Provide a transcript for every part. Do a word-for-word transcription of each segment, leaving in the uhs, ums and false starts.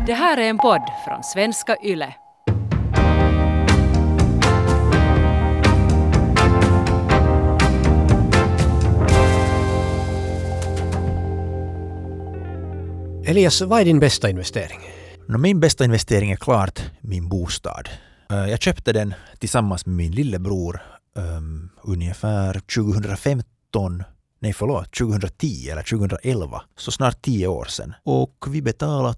Det här är en podd från Svenska Yle. Elias, vad är din bästa investering? No, min bästa investering är klart min bostad. Jag köpte den tillsammans med min lillebror um, ungefär tjugohundrafemton, nej förlåt, tjugohundratio eller tjugohundraelva, så snart tio år sedan. Och vi betalade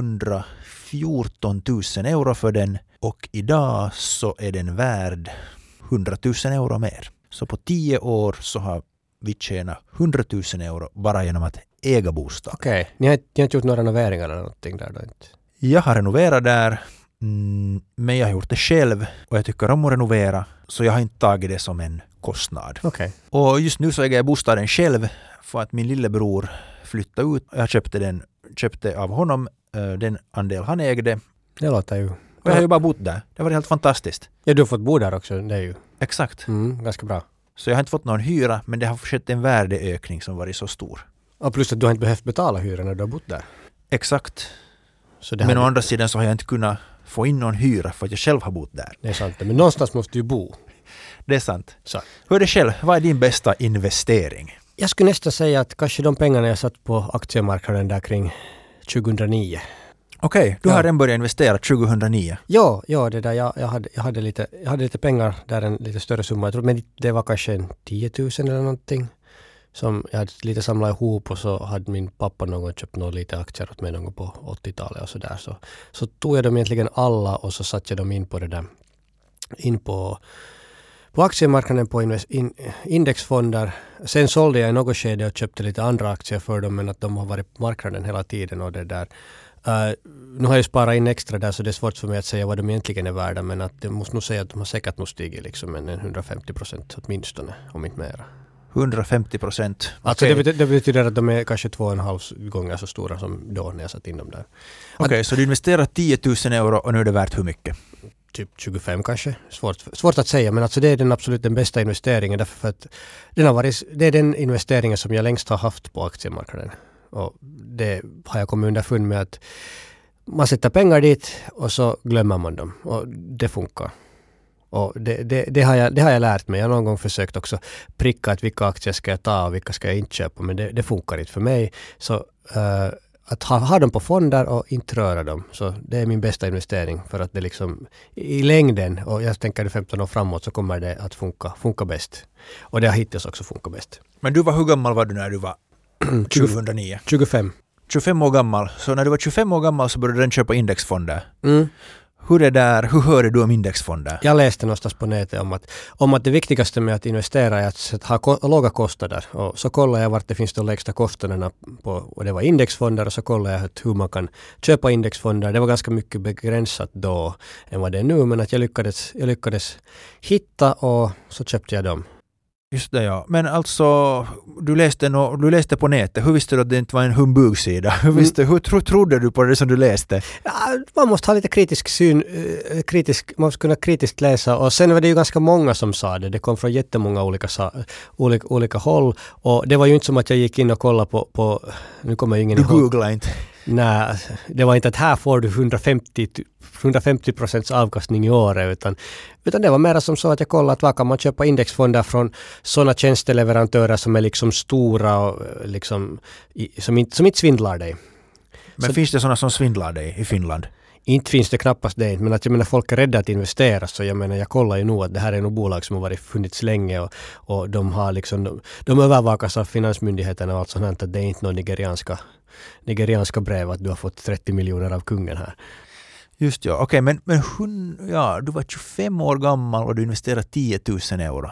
tvåhundrafjorton tusen euro för den och idag så är den värd hundratusen euro mer. Så på tio år så har vi tjänat hundratusen euro bara genom att äga bostad. Okej, okay. Ni har, ni har inte gjort några renoveringar eller någonting där då? Inte? Jag har renoverat där, mm, men jag har gjort det själv och jag tycker om att renovera, så jag har inte tagit det som en kostnad. Okay. Och just nu så äger jag bostaden själv för att min lillebror flyttade ut. Jag köpte den köpte av honom den andel han ägde. Det låter ju. Och jag har ju bara bott där. Det var helt fantastiskt. Ja, du har fått bo där också, det är ju. Exakt. Mm, ganska bra. Så jag har inte fått någon hyra, men det har skett en värdeökning som varit så stor. Och plus att du har inte behövt betala hyra när du har bott där. Exakt. Så det men å du... andra sidan så har jag inte kunnat få in någon hyra för att jag själv har bott där. Det är sant, men någonstans måste du bo. Det är sant. Så. Hur är det själv? Vad är din bästa investering? Jag skulle nästan säga att kanske de pengarna jag satt på aktiemarknaden där kring tjugohundranio. Okej, okay, du ja. har redan börjat investera tjugohundranio. Ja, ja det där, jag, jag, hade, jag, hade lite, jag hade lite pengar där, en lite större summa. Jag tror, men det var kanske en tio tusen eller någonting. Som jag hade lite samlat ihop och så hade min pappa någon gång köpt några lite aktier åt mig någon gång på åttiotalet och sådär. Så, så tog jag dem egentligen alla och så satte jag dem in på det där, in på, på aktiemarknaden på invest, in, indexfonder. Sen sålde jag i något skede och köpte lite andra aktier för dem, men att de har varit på marknaden hela tiden och det där. Uh, nu har jag sparat in extra där så det är svårt för mig att säga vad de egentligen är värda, men att jag måste nog säga att de har säkert nog stigit liksom en hundrafemtio procent åtminstone, om inte mera. hundrafemtio procent. Alltså okay. det, betyder, det betyder att de är kanske två och en halv gånger så stora som då när jag satt in dem där. Okej, okay, så du investerar tio tusen euro och nu är det värt hur mycket? Typ tjugofem kanske. Svårt, svårt att säga, men alltså det är den absolut den bästa investeringen därför för att den har varit, det är den investeringen som jag längst har haft på aktiemarknaden. Och det har jag kommit underfund med att man sätter pengar dit och så glömmer man dem. Och det funkar. Och det, det, det, har jag, det har jag lärt mig. Jag har någon gång försökt också pricka att vilka aktier ska jag ta och vilka ska jag inte köpa. Men det, det funkar inte för mig. Så uh, att ha, ha dem på fonder och inte röra dem. Så det är min bästa investering. För att det liksom i längden, och jag tänker det femton år framåt, så kommer det att funka, funka bäst. Och det har hittills också funkat bäst. Men du var hur gammal var du när du var tjugohundranio? tjugofem. tjugofem år gammal. Så när du var tjugofem år gammal så började du köpa indexfonder. Mm. Hur är där, hur hörde du om indexfonder? Jag läste någonstans på nätet om att, om att det viktigaste med att investera är att ha ko- låga kostnader. Och så kollade jag vart det finns de lägsta kostnaderna på, och det var indexfonder, och så kollade jag hur man kan köpa indexfonder. Det var ganska mycket begränsat då än vad det är nu, men att jag lyckades, jag lyckades hitta och så köpte jag dem. Just det, ja. Men alltså, du läste, no, du läste på nätet. Hur visste du att det inte var en humbugsida? Hur, visste, hur tro, trodde du på det som du läste? Ja, man måste ha lite kritisk syn, eh, kritisk, man måste kunna kritiskt läsa. Och sen var det ju ganska många som sa det. Det kom från jättemånga olika, olika, olika håll. Och det var ju inte som att jag gick in och kollade på... på nu kommer ju ingen du ihåg. googlade inte? Nej, det var inte att här får du hundrafemtio procents avkastning i året, utan, utan det var mer som så att jag kollade att vad kan man köpa indexfonder från sådana tjänsteleverantörer som är liksom stora och liksom, som, inte, som inte svindlar dig. Men så, finns det sådana som svindlar dig i Finland? Inte finns det knappast det, men att jag menar folk är rädda att investera, så jag menar jag kollar ju nog att det här är nog bolag som har varit funnits länge och, och de har liksom, de, de övervakas av finansmyndigheterna och allt sånt här, att det är inte någon nigerianska nigerianska brev att du har fått trettio miljoner av kungen här. Just ja, okej, okay, men, men hon, ja, du var tjugofem år gammal och du investerade tio tusen euro.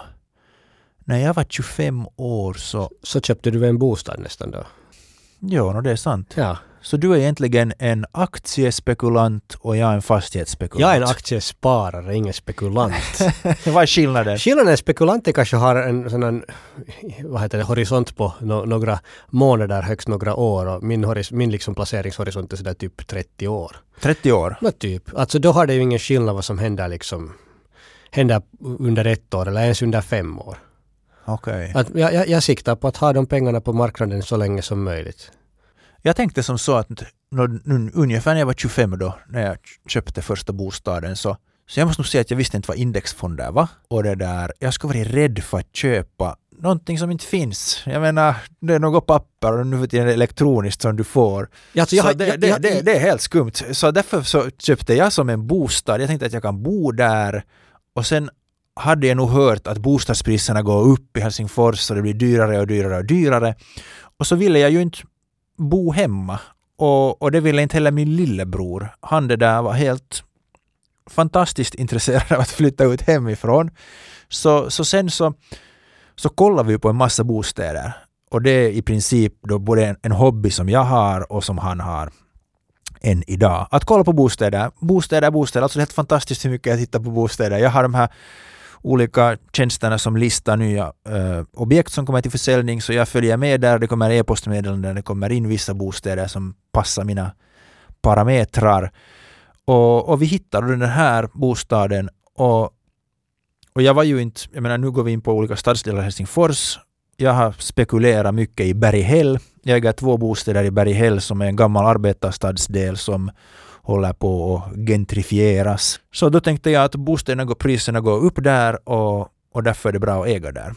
När jag var tjugofem år så... Så köpte du en bostad nästan då? Ja, no, det är sant. Ja. Så du är egentligen en aktiespekulant och jag är en fastighetsspekulant. Jag är en aktiesparare, ingen spekulant. Vad är skillnaden? Skillnaden är spekulanter kanske har en sån här, vad heter det, horisont på no, några månader, högst några år. Och min, horis, min liksom placeringshorisont är sådär typ trettio år. trettio år? Nå typ. Alltså då har det ju ingen skillnad vad som händer liksom händer under ett år eller ens under fem år. Okej. Okay. Jag, jag, jag siktar på att ha de pengarna på marknaden så länge som möjligt. Jag tänkte som så att nu, ungefär när jag var tjugofem då, när jag köpte första bostaden, så, så jag måste nog säga att jag visste inte vad indexfonder var. Och det där, jag skulle vara rädd för att köpa någonting som inte finns. Jag menar, det är något papper och nu för tiden elektroniskt som du får. Ja, alltså jag, så jag, det, jag, det, jag, det, det är helt skumt. Så därför så köpte jag som en bostad. Jag tänkte att jag kan bo där. Och sen hade jag nog hört att bostadspriserna går upp i Helsingfors och det blir dyrare och dyrare och dyrare. Och så ville jag ju inte bo hemma. Och, och det ville inte heller min lillebror. Han det där var helt fantastiskt intresserad av att flytta ut hemifrån. Så, så sen så så kollar vi på en massa bostäder. Och det är i princip då både en, en hobby som jag har och som han har än idag. Att kolla på bostäder. Bostäder, bostäder. Alltså det är helt fantastiskt hur mycket jag tittar på bostäder. Jag har de här olika tjänsterna som listar nya äh, objekt som kommer till försäljning. Så jag följer med där. Det kommer e-postmeddelanden. Det kommer in vissa bostäder som passar mina parametrar. Och, och vi hittade den här bostaden och Och jag var ju inte, jag menar nu går vi in på olika stadsdelar i Helsingfors. Jag har spekulerat mycket i Berghäll. Jag äger två bostäder i Berghäll som är en gammal arbetarstadsdel som håller på att gentrifieras. Så då tänkte jag att bostäderna går, priserna går upp där och, och därför är det bra att äga där.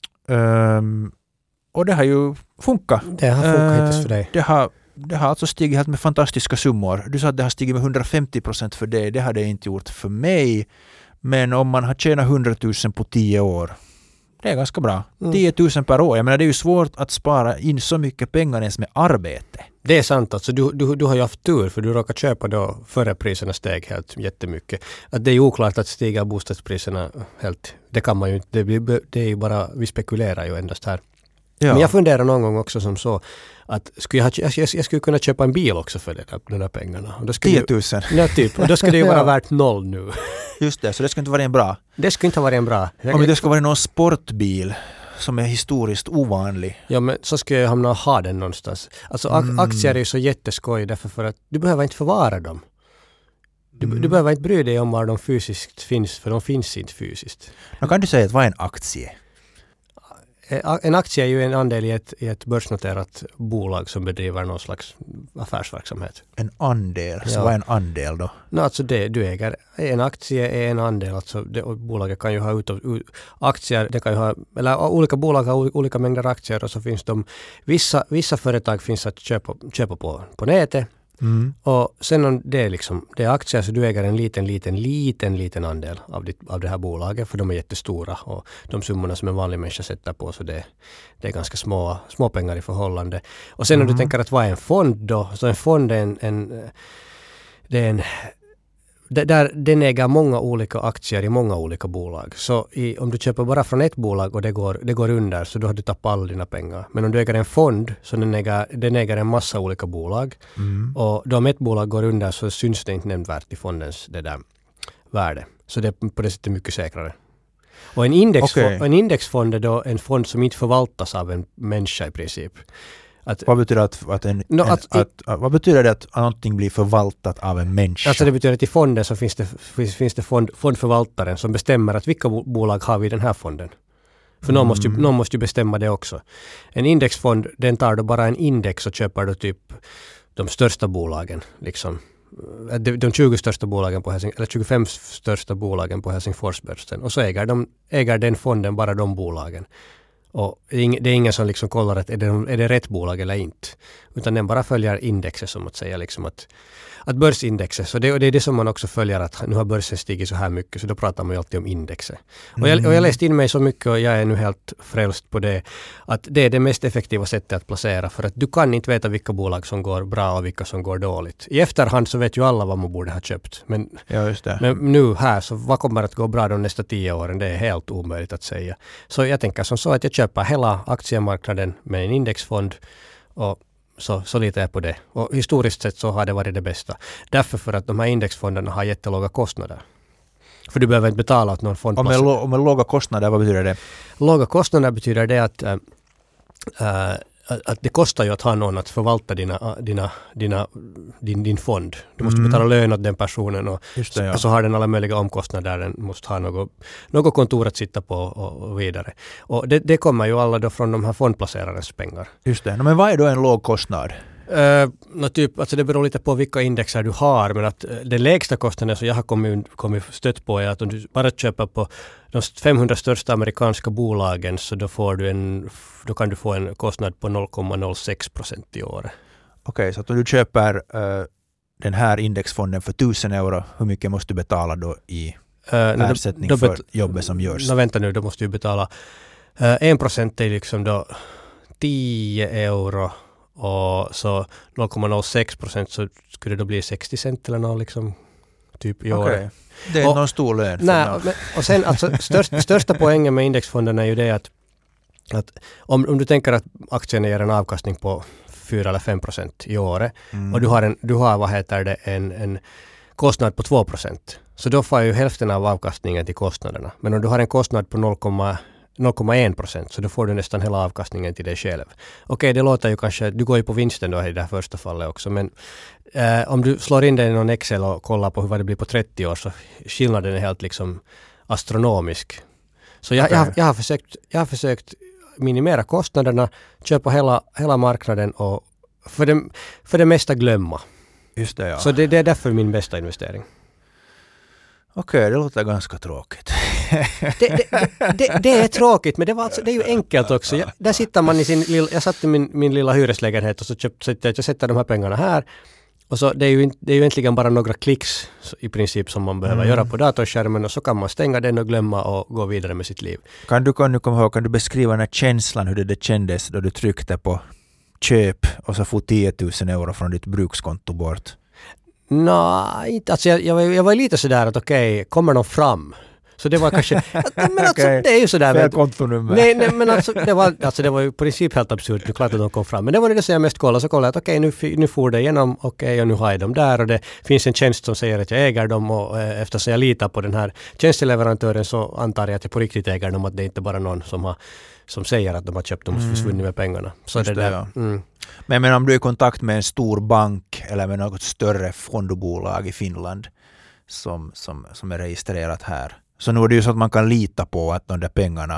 Um, och det har ju funkat. Det har funkat hittills för dig. Uh, det har Det har alltså stigit helt med fantastiska summor. Du sa att det har stigit med hundrafemtio procent för det. Det har det inte gjort för mig. Men om man har tjänat hundratusen på tio år, det är ganska bra. Mm. tio tusen per år. Jag menar, det är ju svårt att spara in så mycket pengar ens med arbete. Det är sant. Alltså, du, du, du har ju haft tur för du råkar köpa då före priserna steg helt jättemycket. Att det är ju oklart att stiga bostadspriserna helt. Det kan man ju inte. Det, blir, det är ju bara, vi spekulerar ju endast här. Ja. Men jag funderar någon gång också som så att skulle jag, jag, jag, jag skulle kunna köpa en bil också för det där, de där pengarna. Och då tio tusen. Ju, ja, typ. Och då skulle det ju vara värt noll nu. Just det, så det skulle inte vara en bra. Det skulle inte vara en bra. Jag, Om det skulle vara någon sportbil som är historiskt ovanlig. Ja, men så skulle jag hamna och ha den någonstans. Alltså mm. aktier är ju så jätteskoj därför för att du behöver inte förvara dem. Du, mm. du behöver inte bry dig om var de fysiskt finns, för de finns inte fysiskt. Men kan du säga att vad är en aktie? En aktie är ju en andel i ett, i ett börsnoterat bolag som bedriver någon slags affärsverksamhet. En andel? Så ja. vad är en andel då? No, alltså det, du äger en aktie är en andel. Alltså det, bolaget kan ju ha ut, ut, aktier, det kan ju ha, eller olika bolag har olika mängder aktier och så finns de, vissa, vissa företag finns att köpa, köpa på, på nätet. Mm. Och sen om det är liksom, det är aktier så du äger en liten, liten, liten, liten andel av, ditt, av det här bolaget för de är jättestora och de summorna som en vanlig människa sätter på så det, det är ganska små, små pengar i förhållande. Och sen mm. om du tänker att vad är en fond då? Så en fond är en, en det är en där den äger många olika aktier i många olika bolag. Så i, om du köper bara från ett bolag och det går, det går under så då har du tappat alla dina pengar. Men om du äger en fond så den äger, den äger en massa olika bolag. Mm. Och då om ett bolag går under så syns det inte nämnvärt i fondens det där värde. Så det är på det sättet mycket säkrare. Och en indexfond, okay. en indexfond är då en fond som inte förvaltas av en människa i princip. Att, vad betyder att, att, en, no, en, att, att, att vad betyder det att någonting blir förvaltat av en människa? Alltså det betyder att i fonden så finns det, finns, finns det fond, fondförvaltaren som bestämmer att vilka bolag har vi i den här fonden. För mm. någon, måste ju, någon måste ju bestämma det också. En indexfond, den tar då bara en index och köper då typ de största bolagen. Liksom. De, de tjugo största bolagen på Helsing, eller tjugofem största bolagen på Helsingforsbörsen. Och så äger, de, äger den fonden bara de bolagen. Och det är ingen som liksom kollar att är det, är det rätt bolag eller inte. Utan den bara följer indexet som att säga liksom att, att börsindexet. Så det, och det är det som man också följer att nu har börsen stigit så här mycket så då pratar man ju alltid om indexet. Mm. Och, jag, och jag läste in mig så mycket och jag är nu helt frälst på det. Att det är det mest effektiva sättet att placera för att du kan inte veta vilka bolag som går bra och vilka som går dåligt. I efterhand så vet ju alla vad man borde ha köpt. Men, ja, just det. men nu här så vad kommer att gå bra de nästa tio åren? Det är helt omöjligt att säga. Så jag tänker som så att jag köper hela aktiemarknaden med en indexfond och så, så litar jag på det. Och historiskt sett så har det varit det bästa. Därför för att de här indexfonderna har jättelåga kostnader. För du behöver inte betala åt någon fond. Och med, lo- och med låga kostnader, vad betyder det? Låga kostnader betyder det att, äh, att det kostar ju att ha någon att förvalta dina, dina, dina, din, din fond. Du måste mm. betala lön åt den personen och Just det, ja. så, så har den alla möjliga omkostnader. Den måste ha något, något kontor att sitta på och, och vidare. Och det, det kommer ju alla då från de här fondplacerarens pengar. Just det. Men vad är då en låg kostnad? Uh, no typ, alltså det beror lite på vilka indexer du har, men att uh, den lägsta kostnaden som jag har kommit, kommit stött på är att om du bara köper på de femhundra största amerikanska bolagen så då, får du en, då kan du få en kostnad på noll komma noll sex procent i år. Okej, okay, så att om du köper uh, den här indexfonden för tusen euro, hur mycket måste du betala då i uh, ersättning då, då bet- för jobbet som görs? No, vänta nu, då måste du betala uh, en procent är liksom då tio euro. Och så noll komma noll sex procent så skulle det då bli sextio cent eller något liksom typ i år. Okay. Det är och, någon stor lön. Nej, men, och sen alltså störst, största poängen med indexfonderna är ju det att, att om, om du tänker att aktien ger en avkastning på fyra eller fem procent i året mm. och du har, en, du har vad heter det, en, en kostnad på två procent så då får ju hälften av avkastningen till kostnaderna. Men om du har en kostnad på noll komma en procent så då får du nästan hela avkastningen till dig själv. Okej, det låter ju kanske, du går ju på vinsten då i det här första fallet också, men eh, om du slår in det i någon Excel och kollar på hur det blir på trettio år så skillnaden är helt liksom astronomisk. Så jag, okay. jag, jag, har, försökt, jag har försökt minimera kostnaderna, köpa hela, hela marknaden och för det, för det mesta glömma. Just det, ja. Så det, det är därför min bästa investering. Okej, okay, det låter ganska tråkigt. det, det, det, det är tråkigt, men det, var alltså, det är ju enkelt också. Jag, där sitter man i sin lilla, jag satt i min, min lilla hyreslägenhet och så köpte jag, jag sätter de här pengarna här. Och så det är ju, det är ju egentligen bara några klicks i princip som man behöver mm. göra på datorskärmen och så kan man stänga den och glömma och gå vidare med sitt liv. Kan du, kan du komma ihåg, kan du beskriva den här känslan, hur det, det kändes då du tryckte på köp och så får tio tusen euro från ditt brukskonto bort? Nej, no, alltså jag, jag, var, jag var lite sådär att okej, okay, kommer de fram? Så det var kanske, men alltså okay. det är ju sådär. Fel kontonummer. Nej, nej, men alltså det var, alltså det var ju på princip helt absurt, det är klart att de kom fram. Men det var det som jag mest kollade, så kollade jag att okej, okay, nu, nu får det igenom, okej, okay, och nu har jag dem där. Och det finns en tjänst som säger att jag äger dem och eh, eftersom jag litar på den här tjänsteleverantören så antar jag att jag på riktigt äger dem, att det är inte bara någon som har som säger att de har köpt dem och mm. försvunnit med pengarna. Så det, det där, ja. mm. Men, men om du är i kontakt med en stor bank eller med något större fondbolag i Finland som, som, som är registrerat här, så nu är det ju så att man kan lita på att de där pengarna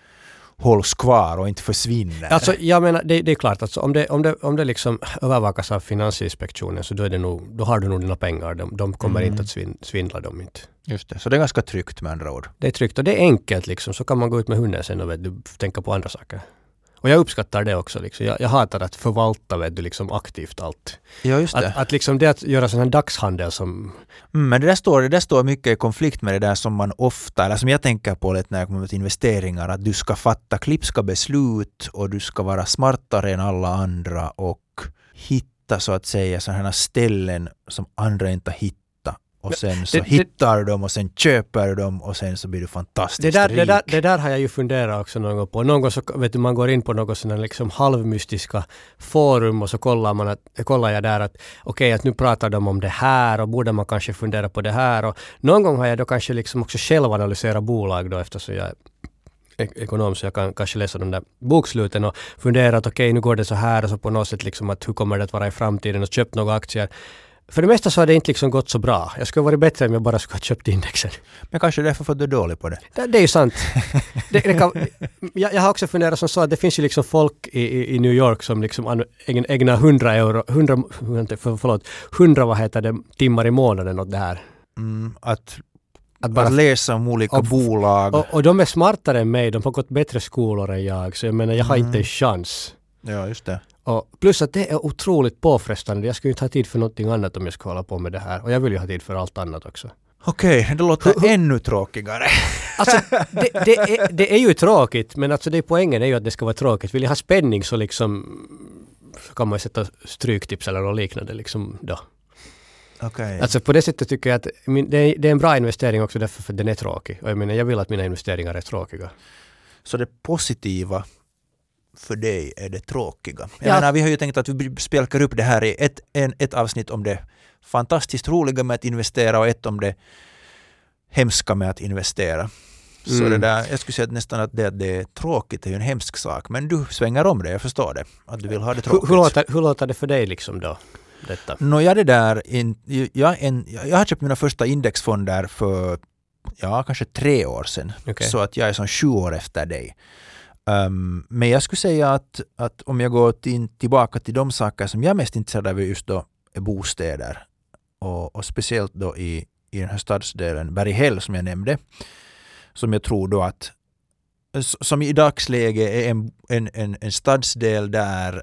hålls kvar och inte försvinner. Alltså jag menar, det, det är klart, alltså, om det, om det, om det liksom övervakas av Finansinspektionen så då, är det nog, då har du nog dina pengar. De, de kommer mm. inte att svin, svindla dem inte. Just det, så det är ganska tryggt med andra ord. Det är tryggt och det är enkelt liksom, så kan man gå ut med hunden sen och vet, du tänka på andra saker. Och jag uppskattar det också. Liksom. Jag, jag hatar att förvalta vet du, liksom aktivt allt. Ja, just det. Att, att liksom det att göra sån här dagshandel som... Mm, men det där, står, det där står mycket i konflikt med det där som man ofta, eller som jag tänker på lite när jag kommer till investeringar, att du ska fatta klipska beslut och du ska vara smartare än alla andra och hitta så att säga sådana ställen som andra inte hittar. Och sen så det, hittar du dem och sen köper du dem och sen så blir du fantastiskt det där, rik. Det där, det där har jag ju funderat också någon gång på. Någon gång så vet du, man går in på något sådana liksom halvmystiska forum och så kollar, man att, kollar jag där att okej, okay, att nu pratar de om det här och borde man kanske fundera på det här. Och någon gång har jag då kanske liksom också själv analysera bolag då eftersom jag är ekonom så jag kan kanske läsa de där boksluten och fundera att okej, okay, nu går det så här och så på något sätt liksom att hur kommer det att vara i framtiden och köpt några aktier. För det mesta så har det inte liksom gått så bra. Jag skulle varit bättre om jag bara skulle ha köpt indexen. Men kanske därför för du är dålig på det. Det, det är ju sant. det, det kan, jag, jag har också funderat som så att det finns ju liksom folk i, i, i New York som liksom ägnar hundra euro, hundra, för, förlåt, hundra vad heter det, timmar i månaden åt det här. Mm, att, att bara att läsa om olika och, bolag. Och, och de är smartare än mig. De har gått bättre skolor än jag. Så jag menar, jag har mm. inte en chans. Ja, just det. Och plus att det är otroligt påfrestande. Jag skulle inte ha tid för någonting annat om jag ska hålla på med det här. Och jag vill ju ha tid för allt annat också. Okej, okay, det låter h- h- ännu tråkigare. Alltså, det, det, är, det är ju tråkigt, men alltså det poängen är ju att det ska vara tråkigt. Vill jag ha spänning så liksom så kan man sätta stryktips eller något liknande liksom då. Okay. Alltså på det sättet tycker jag att min, det, är, det är en bra investering också därför för att den är tråkig. Och jag menar, jag vill att mina investeringar är tråkiga. Så det positiva för dig är det tråkiga. Jag ja. menar, vi har ju tänkt att vi spelkar upp det här i ett, en, ett avsnitt om det fantastiskt roliga med att investera och ett om det hemska med att investera. Så mm. det där, jag skulle säga att nästan att det, det är tråkigt är ju en hemsk sak. Men du svänger om det, jag förstår det. Att du vill ha det tråkigt. Hur, hur, låter, hur låter det för dig liksom då? Detta? Nå, jag, det där, in, jag, en, jag har köpt mina första indexfonder för ja, kanske tre år sedan. Okay. Så att jag är som sju år efter dig. Um, men jag skulle säga att, att om jag går till, tillbaka till de saker som jag är mest intresserad av just då är bostäder. Och, och speciellt då i, i den här stadsdelen Berghäll som jag nämnde. Som jag tror då att som i dagsläge är en, en, en, en stadsdel där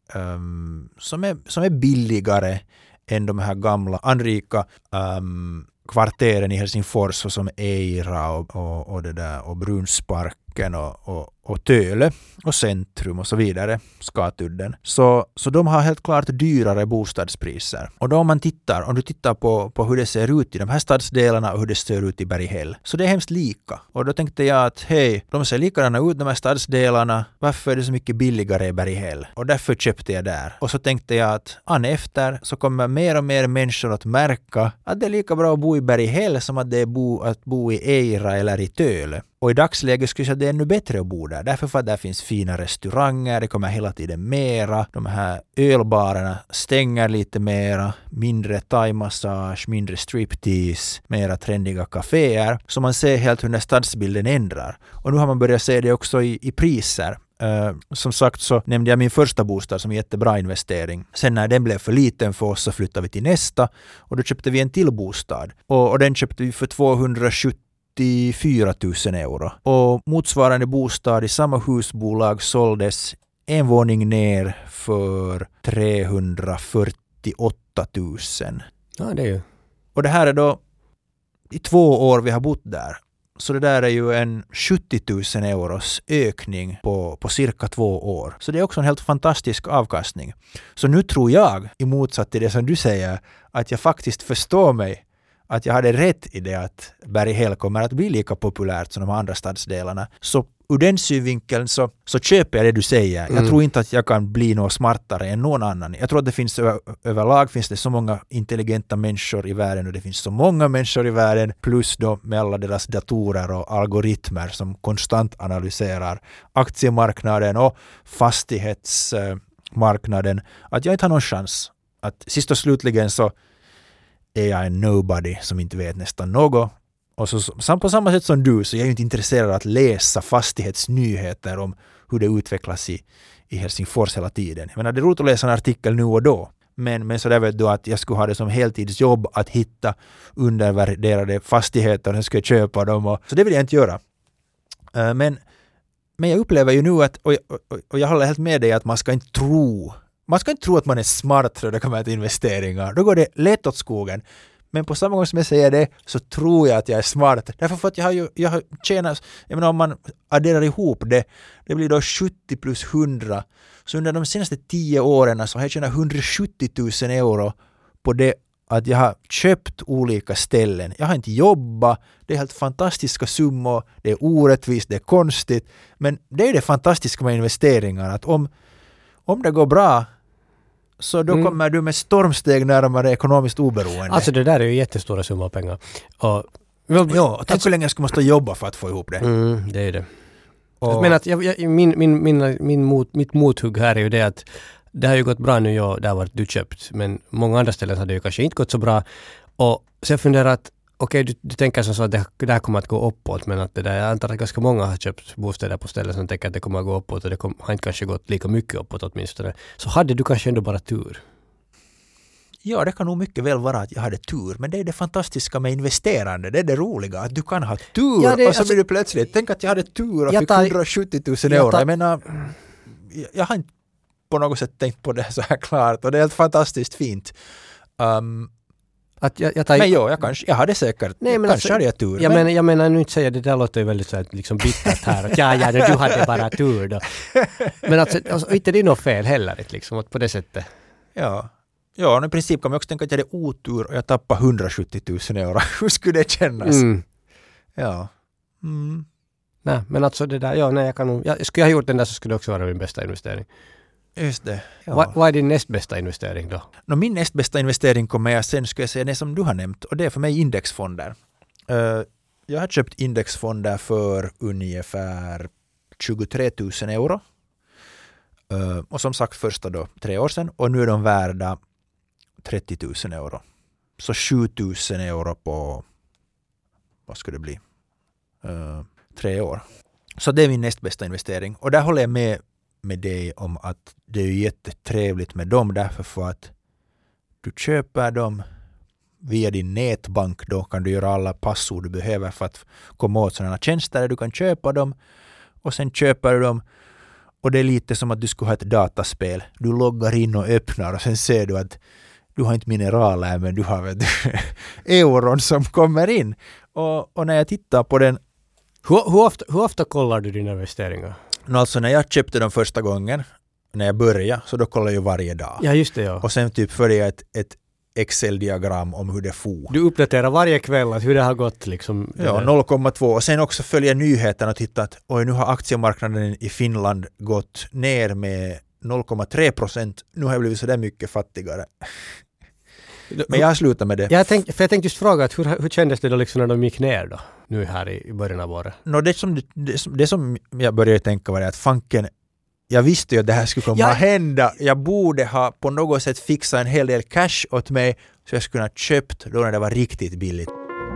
um, som, är, som är billigare än de här gamla anrika um, kvarteren i Helsingfors och som Eira och, och, och, det där, och Brunsparken och, och, och Töle och Centrum och så vidare, Skatudden. Så, så de har helt klart dyrare bostadspriser. Och då om man tittar, om du tittar på, på hur det ser ut i de här stadsdelarna och hur det ser ut i Berghäll, så det är hemskt lika. Och då tänkte jag att hej, de ser likadana ut de här stadsdelarna, varför är det så mycket billigare i Berghäll? Och därför köpte jag där. Och så tänkte jag att an efter så kommer mer och mer människor att märka att det är lika bra att bo i Berghäll som att det är bo, att bo i Eira eller i Töle. Och i dagsläget skulle jag säga att det är ännu bättre att bo där. Därför för att där finns fina restauranger, det kommer hela tiden mera. De här ölbarerna stänger lite mera. Mindre thai-massage, mindre striptease, mera trendiga kaféer. Så man ser helt hur den stadsbilden ändrar. Och nu har man börjat se det också i, i priser. Uh, som sagt så nämnde jag min första bostad som en jättebra investering. Sen när den blev för liten för oss så flyttade vi till nästa. Och då köpte vi en till bostad. Och, och den köpte vi för tvåhundrasjuttiofyra tusen euro. Och motsvarande bostad i samma husbolag såldes en våning ner för trehundrafyrtioåtta tusen. Ja, det är ju. Och det här är då i två år vi har bott där. Så det där är ju en sjuttio tusen euros ökning på, på cirka två år. Så det är också en helt fantastisk avkastning. Så nu tror jag, i motsats till det som du säger, att jag faktiskt förstår mig att jag hade rätt i det att Berghäll kommer att bli lika populärt som de andra stadsdelarna. Så ur den synvinkeln så, så köper jag det du säger. Mm. Jag tror inte att jag kan bli något smartare än någon annan. Jag tror att det finns över, överlag finns det så många intelligenta människor i världen och det finns så många människor i världen plus då med alla deras datorer och algoritmer som konstant analyserar aktiemarknaden och fastighetsmarknaden att jag inte har någon chans. Att sist och slutligen så är jag en nobody som inte vet nästan något. Och så, så, på samma sätt som du så är jag inte intresserad av att läsa fastighetsnyheter om hur det utvecklas i, i Helsingfors hela tiden. Jag menar, det är roligt att läsa en artikel nu och då. Men, men så där vet du att jag skulle ha det som heltidsjobb att hitta undervärderade fastigheter och sen ska jag köpa dem. Och, så det vill jag inte göra. Uh, men, men jag upplever ju nu att, och, och, och jag håller helt med dig att man ska inte tro Man ska inte tro att man är smart för att det kommer till investeringar. Då går det lätt åt skogen. Men på samma gång som jag säger det så tror jag att jag är smart. Därför för att jag har ju jag har tjänat, jag menar om man adderar ihop det, det blir då sjuttio plus hundra. Så under de senaste tio åren så har jag tjänat hundrasjuttio tusen euro på det att jag har köpt olika ställen. Jag har inte jobbat, det är helt fantastiska summor, det är orättvist, det är konstigt. Men det är det fantastiska med investeringar att om, om det går bra så då mm. kommer du med stormsteg närmare ekonomiskt oberoende. Alltså det där är ju jättestora summor pengar. Och, ja, tänk hur länge jag ska måste jobba för att få ihop det. Mm, det är det. Och, men att jag, jag, min, min, min, min mot, mitt mothugg här är ju det att det har ju gått bra nu, ja, där var du köpt. Men många andra ställen hade ju kanske inte gått så bra. Och så jag funderar att okej, okay, du, du tänker som så att det, det här kommer att gå uppåt, men att det där, jag antar att ganska många har köpt bostäder på ställen som tänker att det kommer att gå uppåt och det kom, har inte kanske gått lika mycket uppåt åtminstone. Så hade du kanske ändå bara tur. Ja, det kan nog mycket väl vara att jag hade tur, men det är det fantastiska med investerande. Det är det roliga, att du kan ha tur ja, det, och så alltså, blir du plötsligt, tänk att jag hade tur och fick tar, hundrasjuttio tusen euro. Jag, tar, jag menar, jag, jag har inte på något sätt tänkt på det så här klart och det är helt fantastiskt fint. Um, Att jag, jag tar... Men jo, jag, kanske, jag hade säkert, Nej, men kanske alltså, hade jag tur. Jag, men... menar, jag menar nu inte säga, det där låter ju väldigt så här, liksom bittert här. Ja, ja, du hade bara tur då. Men alltså, alltså inte det är något fel heller, liksom, på det sättet. Ja, ja i princip kan man också tänka att jag hade otur och jag tappade hundrasjuttio tusen euro. Hur skulle det kännas? Mm. Ja. Mm. Nej, men alltså det där, ja, nej, jag kan nog, jag, skulle jag ha gjort den där så skulle det också vara min bästa investering. Just det. Ja. Vad, vad är din näst bästa investering då? No, min näst bästa investering kommer jag sen, skulle jag säga, det som du har nämnt. Och det är för mig indexfonder. Uh, jag har köpt indexfonder för ungefär tjugotre tusen euro. Uh, och som sagt första då tre år sedan. Och nu är de värda trettio tusen euro. Så sju tusen euro på, vad skulle det bli? Uh, tre år. Så det är min näst bästa investering. Och där håller jag med med dig om att det är jättetrevligt med dem därför för att du köper dem via din nätbank. Då kan du göra alla passord du behöver för att komma åt sådana tjänster. Du kan köpa dem och sen köper du dem och det är lite som att du skulle ha ett dataspel. Du loggar in och öppnar och sen ser du att du har inte mineraler men du har vet, euron som kommer in. Och, och när jag tittar på den... Hur, hur, ofta, hur ofta kollar du dina investeringar? Alltså när jag köpte dem första gången, när jag började, så då kollar jag ju varje dag. Ja, just det, ja. Och sen typ följer jag ett, ett Excel-diagram om hur det får. Du uppdaterar varje kväll att hur det har gått liksom. Ja, noll komma två. Och sen också följer nyheterna och tittar att oj, nu har aktiemarknaden i Finland gått ner med noll komma tre procent. Nu har jag blivit så där mycket fattigare. Men jag har slutat med det. Jag tänkte, för jag tänkte just fråga att hur, hur kändes det då liksom när de gick ner då? Nu här i, i början av året. No, det, som, det, som, det som jag började tänka var det att fanken, jag visste ju att det här skulle komma ja. att hända. Jag borde ha på något sätt fixat en hel del cash åt mig så jag skulle kunna köpt då när det var riktigt billigt.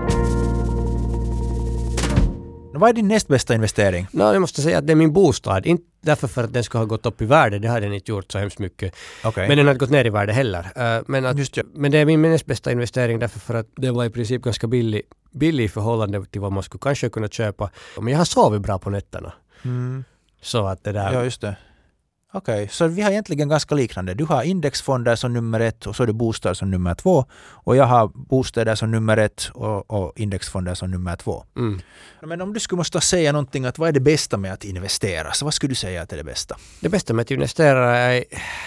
Vad är din näst bästa investering? No, jag måste säga att det är min bostad. Inte därför för att den ska ha gått upp i värde. Det har den inte gjort så hemskt mycket. Okay. Men den har inte gått ner i värde heller. Uh, men, att, Just, ja. men det är min näst bästa investering därför för att det var i princip ganska billig, billig i förhållande till vad man skulle kanske kunna köpa. Men jag har sovit bra på nätterna. Mm. Så att det där... Ja, just det. Okej, okay. Så vi har egentligen ganska liknande. Du har indexfonder som nummer ett och så är det bostäder som nummer två. Och jag har bostäder som nummer ett och, och indexfonder som nummer två. Mm. Men om du skulle måste säga någonting att vad är det bästa med att investera? Så vad skulle du säga att är det bästa? Det bästa med att investera är...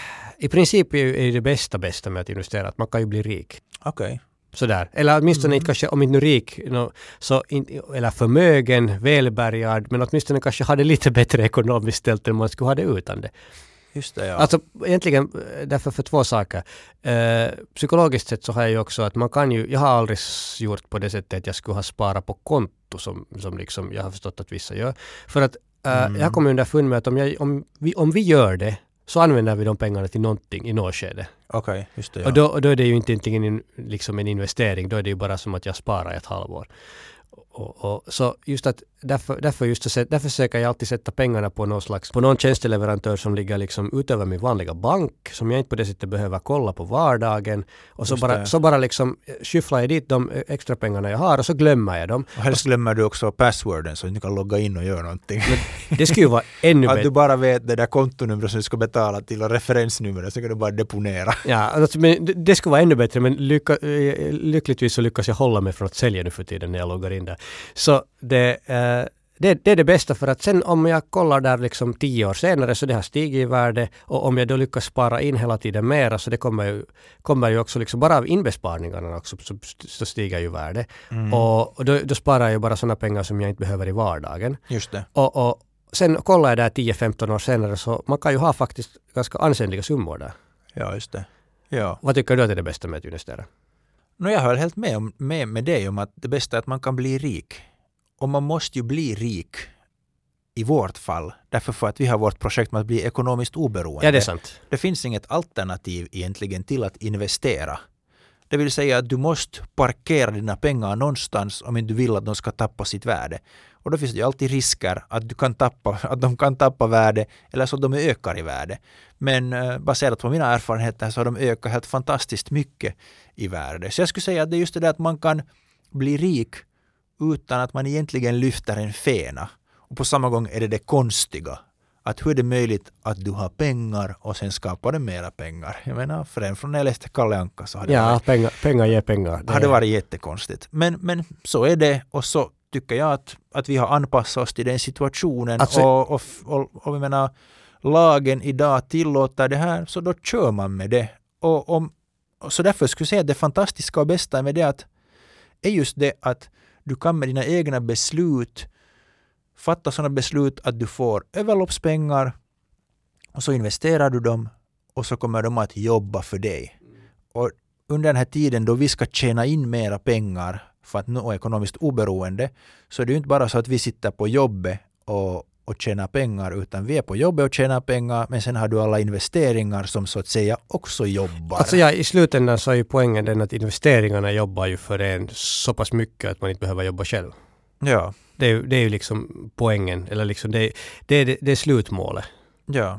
I princip är det bästa bästa med att investera att man kan ju bli rik. Okej. Okay. Sådär. Eller åtminstone mm. inte kanske, om inte nu rik, no, så in, eller förmögen, välbärgad, men åtminstone kanske hade lite bättre ekonomiskt ställt än man skulle ha det utan det. Just det, ja. Alltså egentligen därför för två saker. Eh, psykologiskt sett så har jag ju också att man kan ju, jag har aldrig gjort på det sättet att jag skulle ha sparat på konto som, som liksom jag har förstått att vissa gör. För att eh, mm. jag kommer underfund med att om, jag, om, vi, om vi gör det så använder vi de pengarna till någonting i något skede. Okej, okay, just det. Ja. Och, då, och då är det ju inte en, liksom en investering, då är det ju bara som att jag sparar ett halvår. Och, och, så just att därför, därför, just att, därför försöker jag alltid sätta pengarna på någon slags, på någon tjänsteleverantör som ligger liksom utöver min vanliga bank, som jag inte på det sättet behöver kolla på vardagen. Och så bara, så bara liksom skyfflar jag dit de extra pengarna jag har och så glömmer jag dem. Och helst glömmer du också passworden så att du kan logga in och göra någonting. Men det skulle ju vara ännu bättre. Att du bara vet det där kontonumret som du ska betala till och referensnumret så kan du bara deponera. Ja, alltså, men det, det skulle vara ännu bättre men lycka, lyckligtvis så lyckas jag hålla mig från att sälja nu för tiden när jag loggar in där. Så det, eh, det, det är det bästa för att sen om jag kollar där liksom tio år senare så det har stigit i värde och om jag då lyckas spara in hela tiden mera så det kommer ju, kommer ju också liksom bara av inbesparingarna också så, så stiger ju värde. Mm. Och, och då, då sparar jag bara sådana pengar som jag inte behöver i vardagen. Just det. Och, och sen kollar jag där tio femton år senare så man kan ju ha faktiskt ganska ansenliga summor där. Ja, just det. Ja. Vad tycker du att är det bästa med att investera? No, jag höll helt med, om, med med dig om att det bästa är att man kan bli rik. Och man måste ju bli rik i vårt fall. Därför för att vi har vårt projekt med att bli ekonomiskt oberoende. Ja, det är sant. Det finns inget alternativ egentligen till att investera. Det vill säga att du måste parkera dina pengar någonstans om du vill att de ska tappa sitt värde. Och då finns det ju alltid risker att, du kan tappa, att de kan tappa värde eller så att de ökar i värde. Men eh, baserat på mina erfarenheter så har de ökat helt fantastiskt mycket i värde. Så jag skulle säga att det är just det där att man kan bli rik utan att man egentligen lyfter en fena. Och på samma gång är det det konstiga. Att hur är det möjligt att du har pengar och sen skapar du mera pengar? Jag menar, för från när jag läste Kalle Anka så hade ja, det varit, pengar, pengar ger pengar. Det hade varit jättekonstigt. Men, men så är det och så tycker jag att, att vi har anpassat oss till den situationen alltså, och, och, och, och jag menar, lagen idag tillåter det här så då kör man med det. Och, och, och så därför skulle jag säga att det fantastiska och bästa med det att, är just det att du kan med dina egna beslut fatta sådana beslut att du får överloppspengar och så investerar du dem och så kommer de att jobba för dig. Och under den här tiden då vi ska tjäna in mera pengar för att nå ekonomiskt oberoende så är det ju inte bara så att vi sitter på jobbet och, och tjänar pengar utan vi är på jobbet och tjänar pengar men sen har du alla investeringar som så att säga också jobbar. Alltså ja, i slutändan så är ju poängen den att investeringarna jobbar ju för en så pass mycket att man inte behöver jobba själv. Ja. Det är ju, det är ju liksom poängen, eller liksom det, det, är, det är slutmålet. Ja,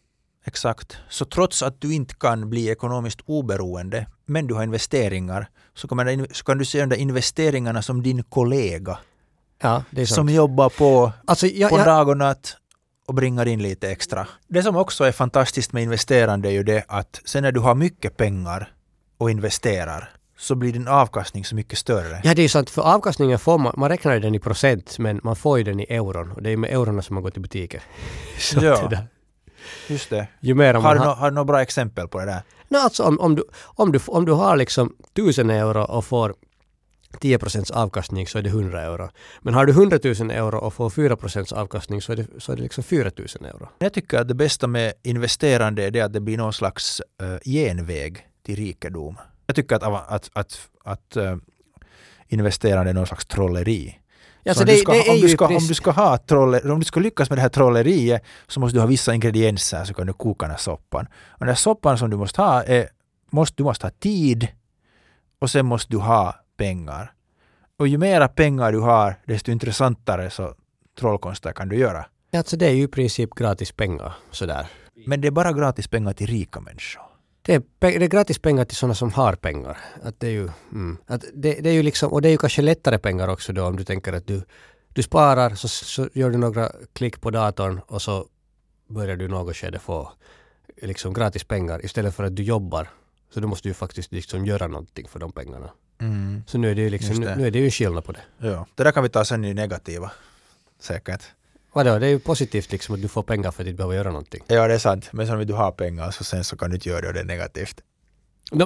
exakt. Så trots att du inte kan bli ekonomiskt oberoende, men du har investeringar, så, kommer, så kan du se de där investeringarna som din kollega. Ja, det är sant. Som jobbar på, alltså, jag, på jag, dag och natt och bringar in lite extra. Det som också är fantastiskt med investerande är ju det att sen när du har mycket pengar och investerar så blir din avkastning så mycket större. Ja, det är sant. För avkastningen får man, man räknar den i procent, men man får ju den i euron. Och det är med eurona som man går till butiken. Så Ja, det där. Just det. Ju mer Har man du, har... no, har du några bra exempel på det där? No, alltså om, om, du, om, du, om du har liksom tusen euro och får tio procents avkastning så är det hundra euro. Men har du hundratusen euro och får fyra procents avkastning så är det, så är det liksom fyratusen euro. Jag tycker att det bästa med investerande är det att det blir någon slags uh, genväg till rikedom. Jag tycker att, att, att, att, att uh, investerande är någon slags trolleri. Ja, så så om, det, du ska, det är om, du ju ska, pris... om, du ska ha troller, om du ska lyckas med det här trolleriet så måste du ha vissa ingredienser så kan du koka den här soppan. Och den här soppan som du måste ha är måste, du måste ha tid och sen måste du ha pengar. Och ju mera pengar du har desto intressantare så trollkonster kan du göra. Ja, alltså det är ju i princip gratis pengar. Sådär. Men det är bara gratis pengar till rika människor. Det är, pe- det är gratis pengar till sådana som har pengar. Att det, är ju, mm, att det, det är ju liksom, och det är ju kanske lättare pengar också då om du tänker att du, du sparar så, så gör du några klick på datorn och så börjar du något skede få liksom gratis pengar istället för att du jobbar. Så då måste du faktiskt liksom göra någonting för de pengarna. Mm. Så nu är det ju liksom, det. nu är det ju en skillnad på det. Ja, det där kan vi ta sen i negativa. Säkert. Vadå, det är ju positivt liksom att du får pengar för att du behöver göra någonting. Ja, det är sant. Men sen om du har pengar så sen så kan du inte göra det och det är negativt. No,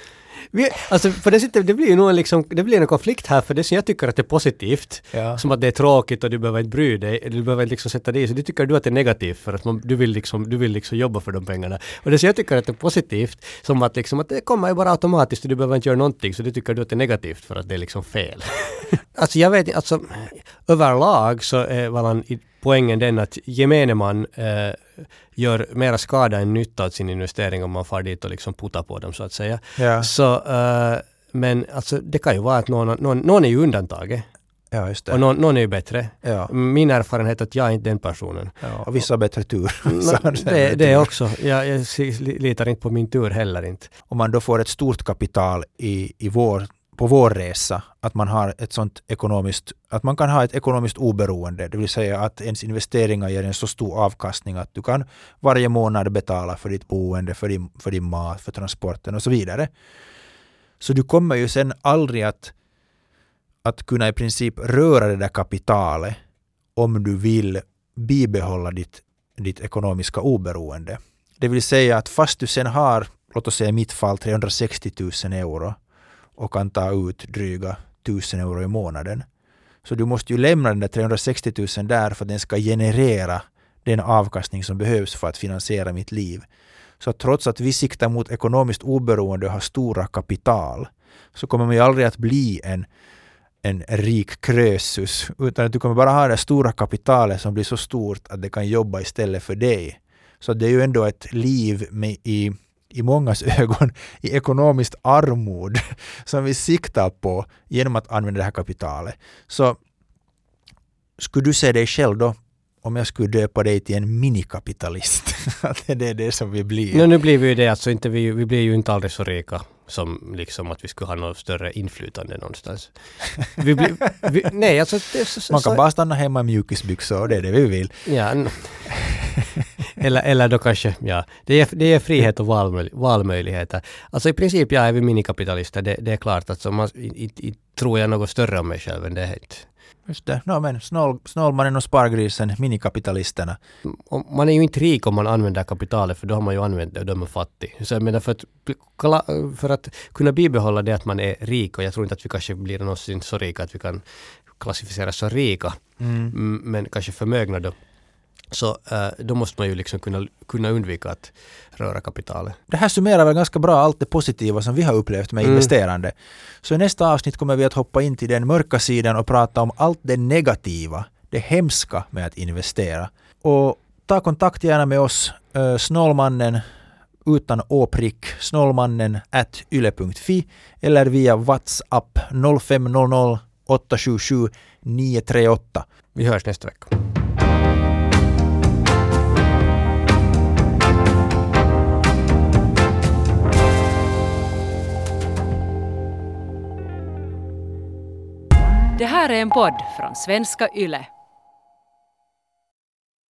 vi, alltså för det, sitter, det blir ju nog en, liksom, det blir en konflikt här för det som jag tycker att det är positivt. Ja. Som att det är tråkigt och du behöver inte bry dig. Du behöver liksom sätta dig i. Så det tycker du att det är negativt för att man, du vill, liksom, du vill liksom jobba för de pengarna. Och det som jag tycker att det är positivt som att, liksom, att det kommer ju bara automatiskt och du behöver inte göra någonting. Så det tycker du att det är negativt för att det är liksom fel. Alltså jag vet alltså överlag så är man poängen den att gemene man eh, gör mera skada än nytta åt sin investering om man far dit och liksom puttar på dem så att säga. Ja. Så, eh, men alltså det kan ju vara att någon, någon, någon är ju undantaget. Ja, just det. Och någon, någon är ju bättre. Ja. Min erfarenhet är att jag är inte den personen. Ja, och vissa har bättre tur. No, det, det är också. Jag, jag litar inte på min tur heller inte. Om man då får ett stort kapital i, i vår på vår resa, att man har ett sånt ekonomiskt, att man kan ha ett ekonomiskt oberoende, det vill säga att ens investeringar ger en så stor avkastning att du kan varje månad betala för ditt boende, för din, för din mat, för transporten och så vidare. Så du kommer ju sen aldrig att, att kunna i princip röra det där kapitalet om du vill bibehålla ditt, ditt ekonomiska oberoende. Det vill säga att fast du sen har, låt oss säga i mitt fall, trehundrasextio tusen euro och kan ta ut dryga tusen euro i månaden. Så du måste ju lämna den där trehundrasextio tusen där för att den ska generera den avkastning som behövs för att finansiera mitt liv. Så trots att vi siktar mot ekonomiskt oberoende och har stora kapital så kommer man ju aldrig att bli en, en rik krösus utan att du kommer bara ha det stora kapitalet som blir så stort att det kan jobba istället för dig. Så det är ju ändå ett liv med i i mångas ögon i ekonomiskt armod som vi siktar på genom att använda det här kapitalet. Så skulle du se dig själv då om jag skulle döpa dig till en minikapitalist? Att det är det som vi blir. No, nu blir vi ju det, alltså inte vi, vi blir ju inte aldrig så rika som liksom att vi skulle ha något större inflytande någonstans. Vi blir, vi, nej, alltså, det, så, Man kan så, bara stanna hemma i mjukisbyxor och det är det vi vill. Ja, n- eller, eller då kanske, ja, det är, det är frihet och valmöj, valmöjligheter. Alltså i princip jag är vi minikapitalister, det, det är klart att man, i, i, tror jag något större om mig själv än det är inte. Just det, no, men snål, snålmannen och spargrisen, minikapitalisterna. Man är ju inte rik om man använder kapitalet för då har man ju använt det och då är man fattig. Så jag menar för att, för att kunna bibehålla det att man är rik och jag tror inte att vi kanske blir någonsin så rika att vi kan klassificeras som rika Mm. men kanske förmögna då. Så uh, då måste man ju liksom kunna, kunna undvika att röra kapitalet. Det här summerar väl ganska bra allt det positiva som vi har upplevt med Mm. investerande. Så i nästa avsnitt kommer vi att hoppa in till den mörka sidan och prata om allt det negativa, det hemska med att investera. Och ta kontakt gärna med oss, uh, snålmannen utan å-prick, snålmannen at yle punkt fi eller via WhatsApp noll fem noll noll åtta sju sju nio tre åtta. Vi hörs nästa vecka. Det här är en podd från Svenska Yle.